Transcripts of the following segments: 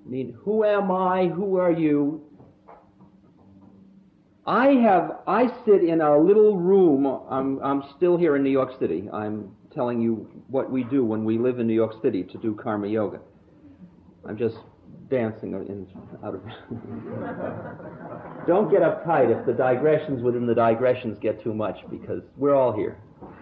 I mean, who am I? Who are you? I sit in a little room. I'm still here in New York City. I'm telling you what we do when we live in New York City to do karma yoga. I'm just dancing out of... Don't get uptight if the digressions within the digressions get too much, because we're all here.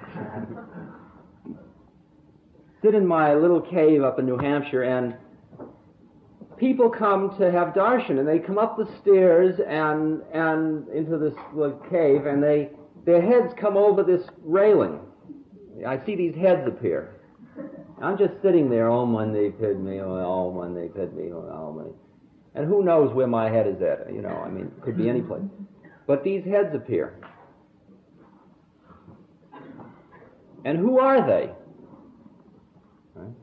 Sit in my little cave up in New Hampshire, and people come to have darshan, and they come up the stairs and into this little cave, and their heads come over this railing. I see these heads appear. I'm just sitting there, Om Mani Padme, Om Mani Padme, Om Mani. And who knows where my head is at, you know, I mean, it could be any place. But these heads appear. And who are they? Right?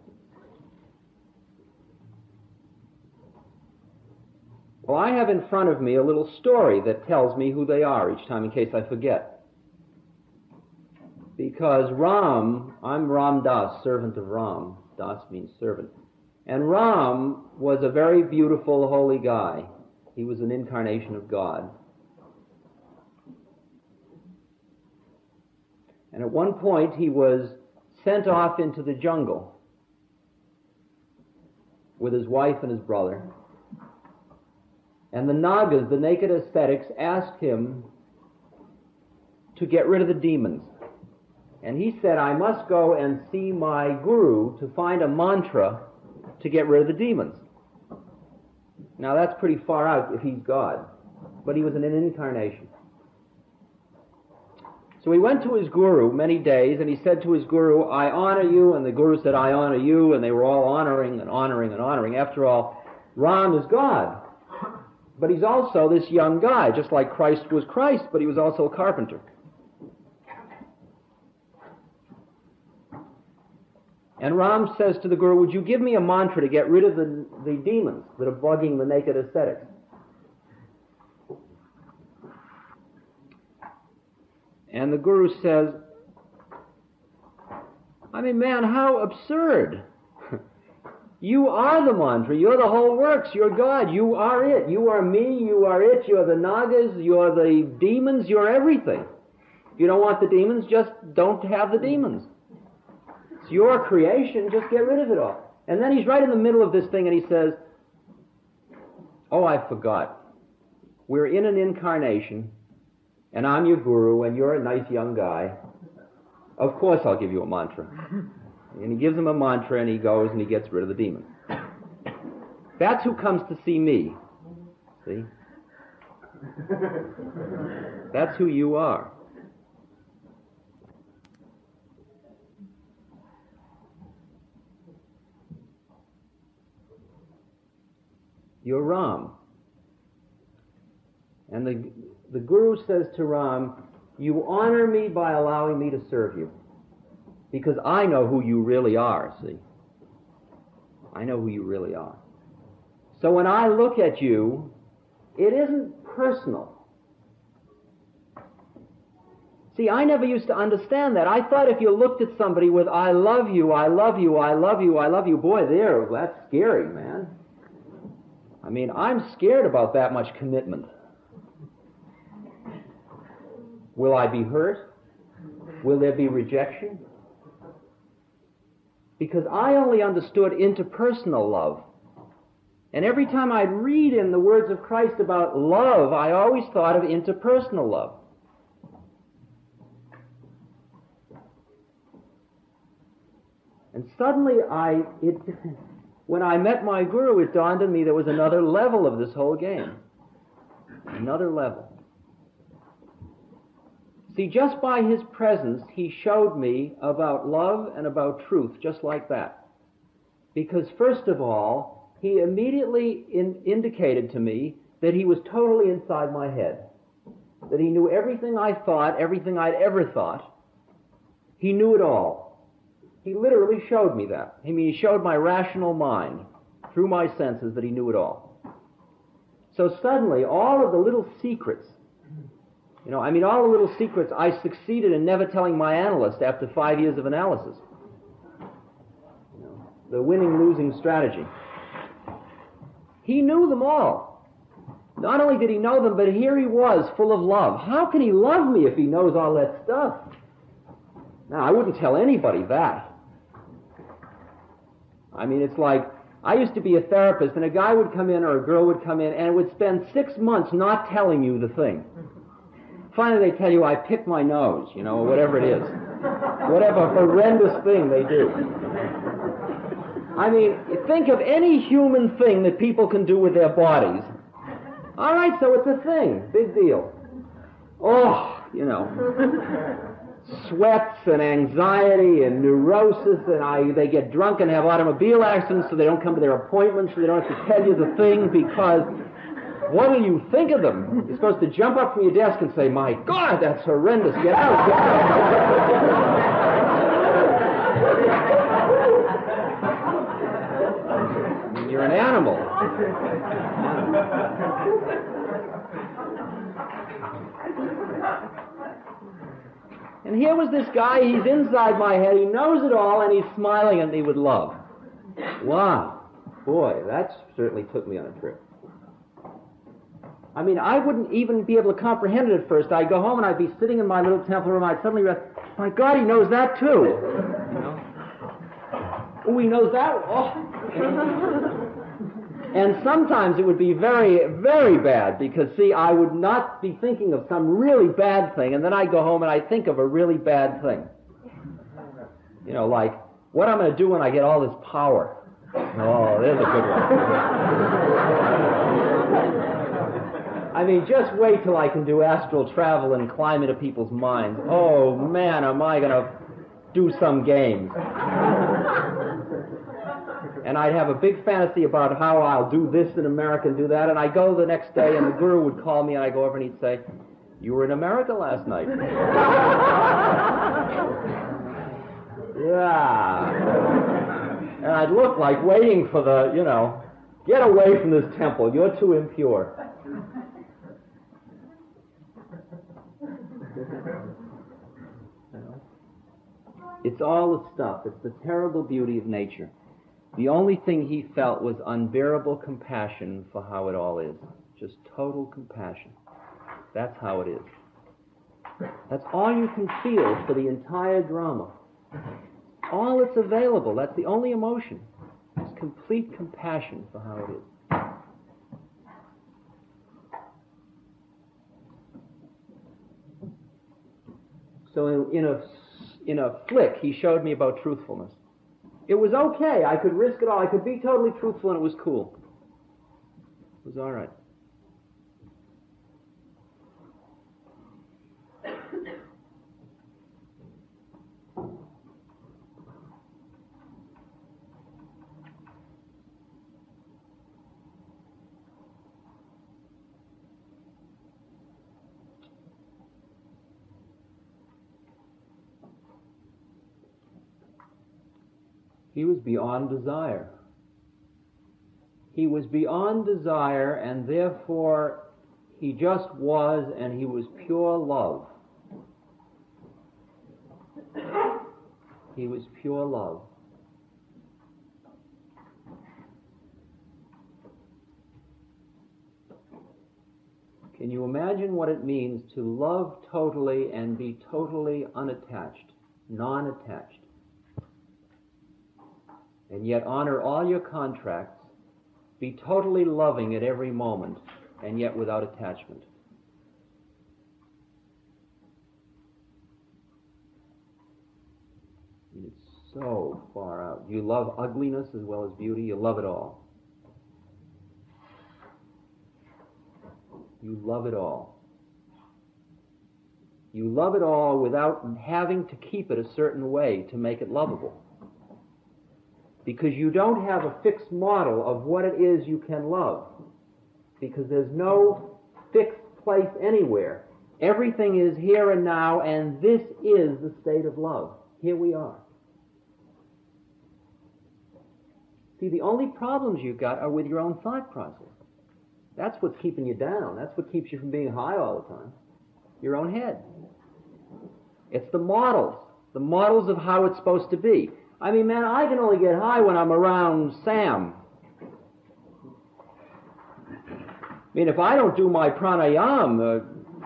Well, I have in front of me a little story that tells me who they are each time in case I forget. Because Ram, I'm Ram Das, servant of Ram. Das means servant. And Ram was a very beautiful, holy guy. He was an incarnation of God. And at one point he was sent off into the jungle with his wife and his brother. And the Nagas, the naked ascetics, asked him to get rid of the demons. And he said, I must go and see my guru to find a mantra to get rid of the demons. Now that's pretty far out if he's God, but he was an incarnation. So he went to his guru many days, and he said to his guru, I honor you, and the guru said, I honor you, and they were all honoring and honoring and honoring. After all, Ram is God, but he's also this young guy, just like Christ was Christ, but he was also a carpenter. And Ram says to the guru, would you give me a mantra to get rid of the demons that are bugging the naked ascetics? And the guru says, I mean, man, how absurd. You are the mantra. You're the whole works. You're God. You are it. You are me. You are it. You're the Nagas. You're the demons. You're everything. If you don't want the demons, just don't have the demons. It's your creation. Just get rid of it all. And then he's right in the middle of this thing and he says, oh, I forgot. We're in an incarnation, and I'm your guru, and you're a nice young guy. Of course I'll give you a mantra. And he gives him a mantra, and he goes and he gets rid of the demon. That's who comes to see me. See? That's who you are. You're Ram. And the Guru says to Ram, you honor me by allowing me to serve you. Because I know who you really are, see? I know who you really are. So when I look at you, it isn't personal. See, I never used to understand that. I thought if you looked at somebody with, I love you, I love you, I love you, I love you, boy, that's scary, man. I mean, I'm scared about that much commitment. Will I be hurt? Will there be rejection? Because I only understood interpersonal love. And every time I'd read in the words of Christ about love, I always thought of interpersonal love. And suddenly when I met my guru, it dawned on me there was another level of this whole game. Another level. See, just by his presence, he showed me about love and about truth, just like that. Because first of all, he immediately indicated to me that he was totally inside my head. That he knew everything I thought, everything I'd ever thought. He knew it all. He literally showed me that. I mean, he showed my rational mind through my senses that he knew it all. So suddenly, all of the little secrets, all the little secrets I succeeded in never telling my analyst after 5 years of analysis. The winning-losing strategy. He knew them all. Not only did he know them, but here he was, full of love. How can he love me if he knows all that stuff? Now, I wouldn't tell anybody that. I mean, it's like, I used to be a therapist, and a guy would come in or a girl would come in, and it would spend 6 months not telling you the thing. Finally, they tell you, I picked my nose, or whatever it is. Whatever horrendous thing they do. I mean, think of any human thing that people can do with their bodies. All right, so it's a thing. Big deal. Oh, sweats and anxiety and neurosis, and they get drunk and have automobile accidents so they don't come to their appointments, so they don't have to tell you the thing, because what do you think of them? You're supposed to jump up from your desk and say, my God, that's horrendous. Get out. Get out. You're an animal. And here was this guy, he's inside my head, he knows it all, and he's smiling at me with love. Wow. Boy, that certainly took me on a trip. I mean, I wouldn't even be able to comprehend it at first. I'd go home and I'd be sitting in my little temple room, I'd suddenly realize, my God, he knows that too. Oh, he knows that? Oh. And sometimes it would be very, very bad because, see, I would not be thinking of some really bad thing, and then I'd go home and I'd think of a really bad thing. Like, what I'm going to do when I get all this power. Oh, there's a good one. I mean, just wait till I can do astral travel and climb into people's minds. Oh, man, am I going to do some games. And I'd have a big fantasy about how I'll do this in America and do that, and I'd go the next day, and the guru would call me, and I'd go over and he'd say, you were in America last night. Yeah. And I'd look like waiting for the, get away from this temple, you're too impure. It's all the stuff. It's the terrible beauty of nature. The only thing he felt was unbearable compassion for how it all is. Just total compassion. That's how it is. That's all you can feel for the entire drama. All that's available. That's the only emotion. It's complete compassion for how it is. So in a flick, he showed me about truthfulness. It was okay. I could risk it all. I could be totally truthful, and it was cool. It was all right. He was beyond desire. He was beyond desire, and therefore he just was, and he was pure love. He was pure love. Can you imagine what it means to love totally and be totally unattached, non-attached? And yet honor all your contracts, be totally loving at every moment, and yet without attachment. It's so far out. You love ugliness as well as beauty. You love it all. You love it all. You love it all without having to keep it a certain way to make it lovable. Because you don't have a fixed model of what it is you can love. Because there's no fixed place anywhere. Everything is here and now, and this is the state of love. Here we are. See, the only problems you've got are with your own thought process. That's what's keeping you down. That's what keeps you from being high all the time. Your own head. It's the models of how it's supposed to be. I mean, man, I can only get high when I'm around Sam. I mean, if I don't do my pranayam,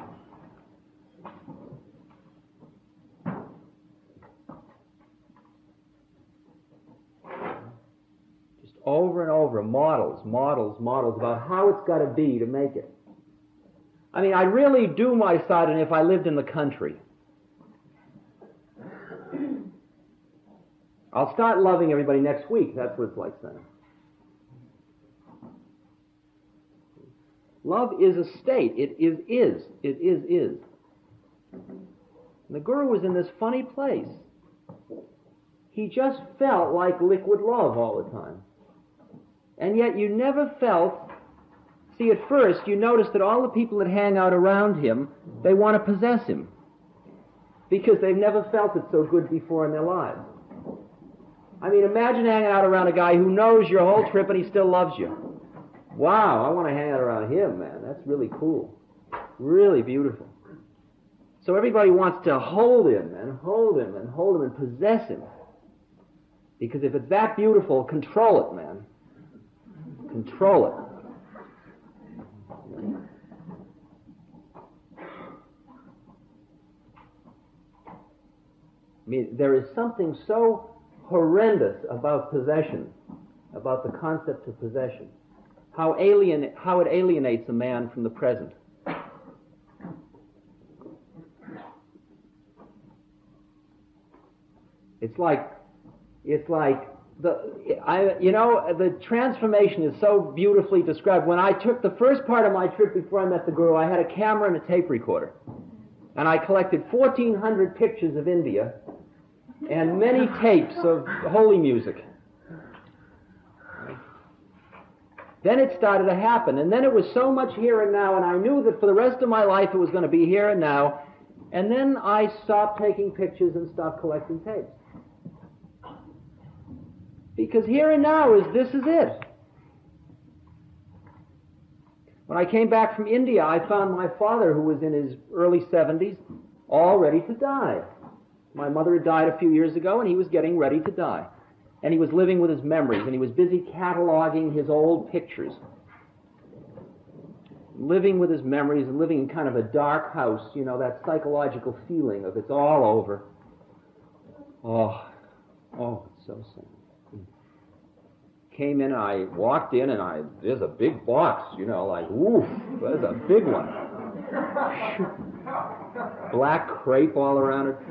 just over and over, models about how it's got to be to make it. I mean, I'd really do my sadhana if I lived in the country. I'll start loving everybody next week. That's what it's like saying. Love is a state. It is. It is. And the Guru was in this funny place. He just felt like liquid love all the time. And yet you never felt... See, at first, you notice that all the people that hang out around him, they want to possess him. Because they've never felt it so good before in their lives. I mean, imagine hanging out around a guy who knows your whole trip and he still loves you. Wow, I want to hang out around him, man. That's really cool. Really beautiful. So everybody wants to hold him and hold him and hold him and possess him. Because if it's that beautiful, control it, man. Control it. I mean, there is something so horrendous about possession, about the concept of possession. How it alienates a man from the present. It's like the transformation is so beautifully described. When I took the first part of my trip before I met the Guru, I had a camera and a tape recorder. And I collected 1,400 pictures of India and many tapes of holy music. Then it started to happen, and then it was so much here and now, and I knew that for the rest of my life it was going to be here and now, and then I stopped taking pictures and stopped collecting tapes. Because here and now this is it. When I came back from India, I found my father, who was in his early 70s, all ready to die. My mother had died a few years ago, and he was getting ready to die. And he was living with his memories, and he was busy cataloging his old pictures. Living with his memories and living in kind of a dark house, that psychological feeling of it's all over. Oh, it's so sad. Came in, and I walked in, and there's a big box, like, oof, there's a big one. Black crepe all around it,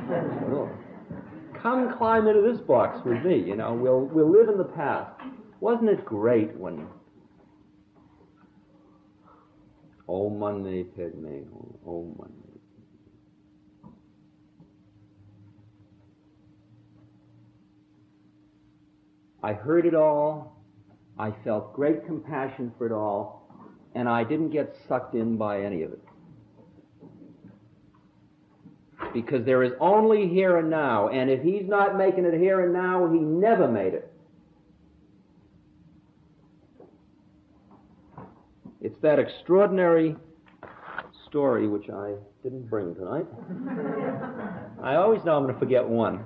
Come climb into this box with me, we'll live in the past. Wasn't it great when... Om Mani Padme, Om Mani. I heard it all, I felt great compassion for it all, and I didn't get sucked in by any of it. Because there is only here and now, and if he's not making it here and now, he never made it. It's that extraordinary story which I didn't bring tonight. I always know I'm going to forget one.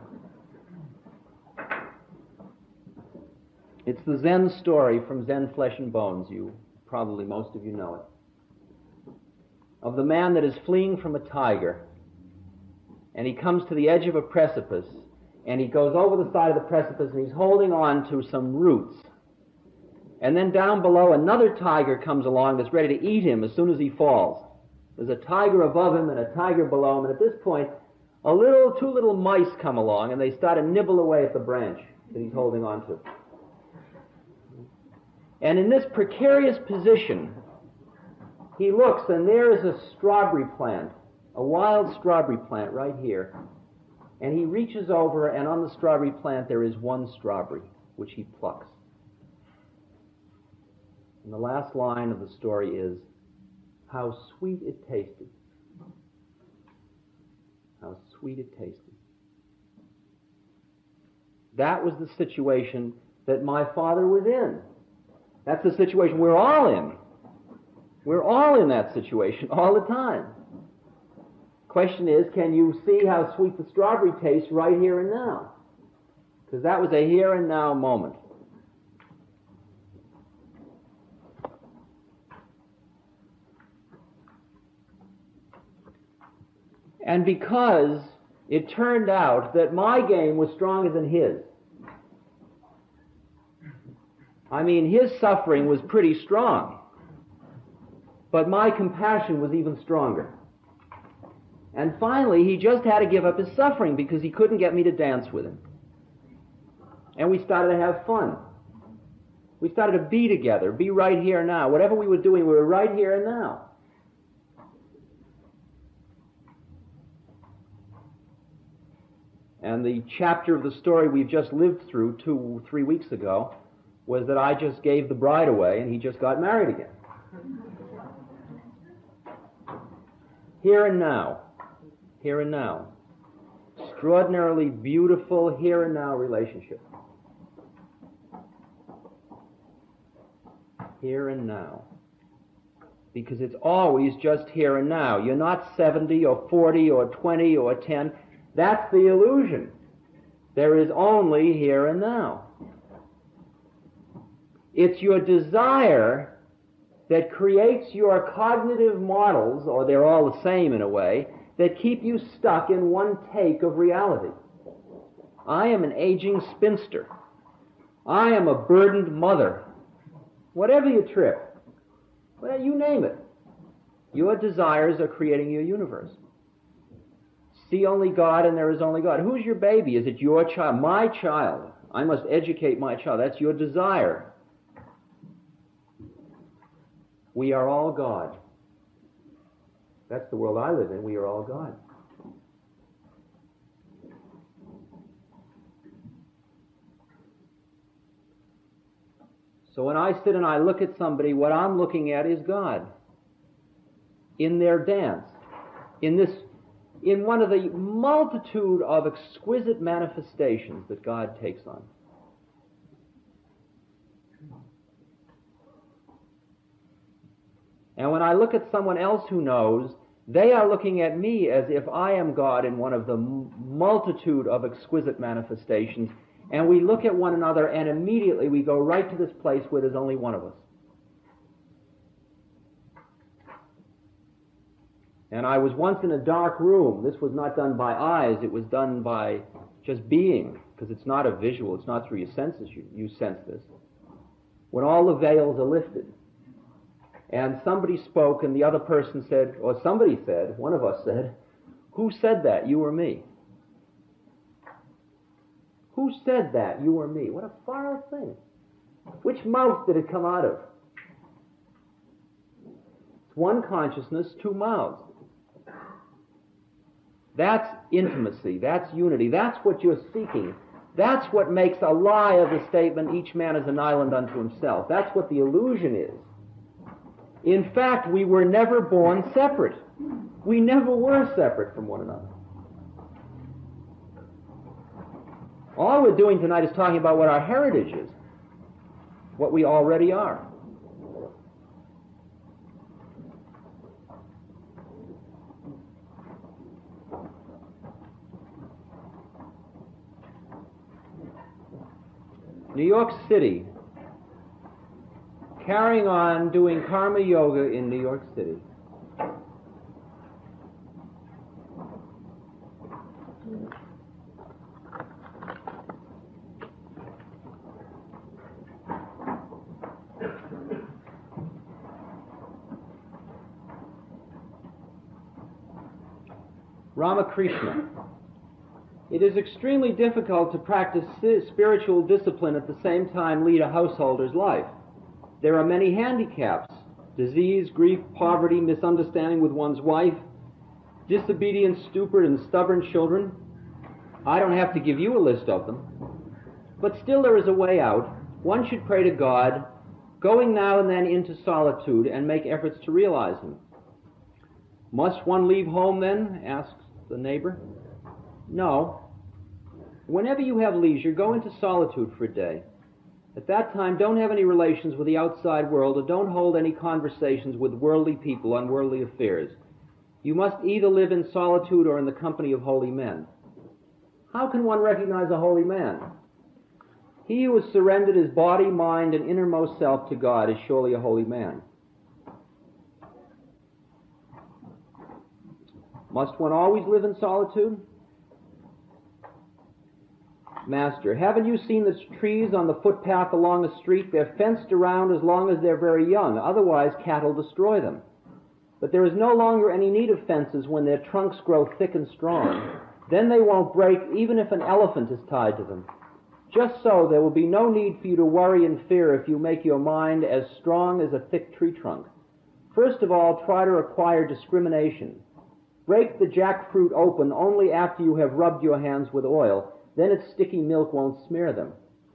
It's the Zen story from Zen Flesh and Bones. Probably most of you know it. Of the man that is fleeing from a tiger. And he comes to the edge of a precipice, and he goes over the side of the precipice, and he's holding on to some roots. And then down below, another tiger comes along that's ready to eat him as soon as he falls. There's a tiger above him and a tiger below him, and at this point, two little mice come along, and they start to nibble away at the branch that he's holding on to. And in this precarious position, he looks, and there is a strawberry plant, a wild strawberry plant right here. And he reaches over, and on the strawberry plant there is one strawberry, which he plucks. And the last line of the story is, how sweet it tasted. How sweet it tasted. That was the situation that my father was in. That's the situation we're all in. We're all in that situation all the time. Question is, can you see how sweet the strawberry tastes right here and now? Because that was a here and now moment. And because it turned out that my game was stronger than his. I mean, his suffering was pretty strong, but my compassion was even stronger. And finally, he just had to give up his suffering because he couldn't get me to dance with him. And we started to have fun. We started to be together, be right here and now. Whatever we were doing, we were right here and now. And the chapter of the story we've just lived through 2-3 weeks ago was that I just gave the bride away and he just got married again. Here and now. Here and now. Extraordinarily beautiful here and now relationship. Here and now. Because it's always just here and now. You're not 70 or 40 or 20 or 10. That's the illusion. There is only here and now. It's your desire that creates your cognitive models, or they're all the same in a way, that keep you stuck in one take of reality. I am an aging spinster. I am a burdened mother. Whatever you trip, well, you name it. Your desires are creating your universe. See only God and there is only God. Who's your baby? Is it your child? My child. I must educate my child. That's your desire. We are all God. That's the world I live in. We are all God. So when I sit and I look at somebody, what I'm looking at is God. In their dance. In one of the multitude of exquisite manifestations that God takes on. And when I look at someone else who knows, they are looking at me as if I am God in one of the multitude of exquisite manifestations. And we look at one another and immediately we go right to this place where there's only one of us. And I was once in a dark room. This was not done by eyes, it was done by just being, because it's not a visual, it's not through your senses you sense this. When all the veils are lifted. And somebody spoke and the other person said, or somebody said, one of us said, "Who said that, you or me?" Who said that, you or me? What a far thing. Which mouth did it come out of? It's one consciousness, two mouths. That's intimacy, that's unity, that's what you're seeking. That's what makes a lie of the statement, each man is an island unto himself. That's what the illusion is. In fact, we were never born separate. We never were separate from one another. All we're doing tonight is talking about what our heritage is, what we already are. New York City, carrying on doing karma yoga in New York City. Ramakrishna. It is extremely difficult to practice spiritual discipline at the same time lead a householder's life. There are many handicaps: disease, grief, poverty, misunderstanding with one's wife, disobedient, stupid, and stubborn children. I don't have to give you a list of them. But still there is a way out. One should pray to God, going now and then into solitude, and make efforts to realize Him. Must one leave home then? Asks the neighbor. No. Whenever you have leisure, go into solitude for a day. At that time, don't have any relations with the outside world, or don't hold any conversations with worldly people on worldly affairs. You must either live in solitude or in the company of holy men. How can one recognize a holy man? He who has surrendered his body, mind, and innermost self to God is surely a holy man. Must one always live in solitude? Master, haven't you seen the trees on the footpath along the street? They're fenced around as long as they're very young. Otherwise, cattle destroy them. But there is no longer any need of fences when their trunks grow thick and strong. Then they won't break even if an elephant is tied to them. Just so, there will be no need for you to worry and fear if you make your mind as strong as a thick tree trunk. First of all, try to acquire discrimination. Break the jackfruit open only after you have rubbed your hands with oil. Then its sticky milk won't smear them.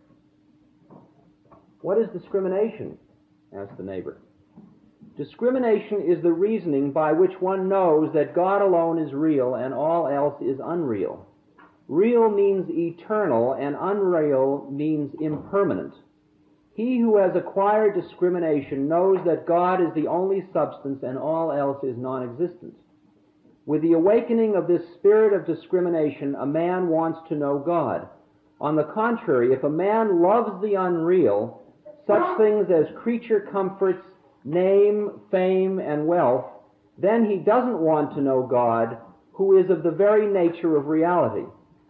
What is discrimination? Asked the neighbor. Discrimination is the reasoning by which one knows that God alone is real and all else is unreal. Real means eternal and unreal means impermanent. He who has acquired discrimination knows that God is the only substance and all else is non-existent. With the awakening of this spirit of discrimination, a man wants to know God. On the contrary, if a man loves the unreal, such things as creature comforts, name, fame, and wealth, then he doesn't want to know God, who is of the very nature of reality.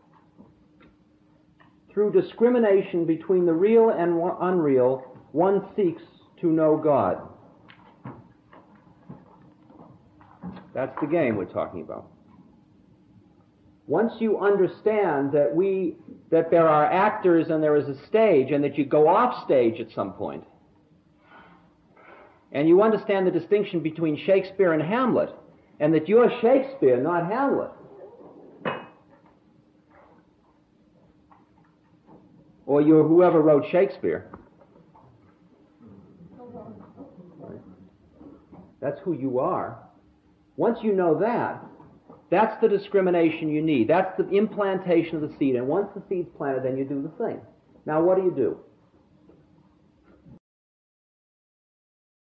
Through discrimination between the real and unreal, one seeks to know God. That's the game we're talking about. Once you understand that there are actors and there is a stage and that you go off stage at some point, and you understand the distinction between Shakespeare and Hamlet, and that you're Shakespeare, not Hamlet, or you're whoever wrote Shakespeare. Right? That's who you are. Once you know that, that's the discrimination you need. That's the implantation of the seed. And once the seed's planted, then you do the thing. Now, what do?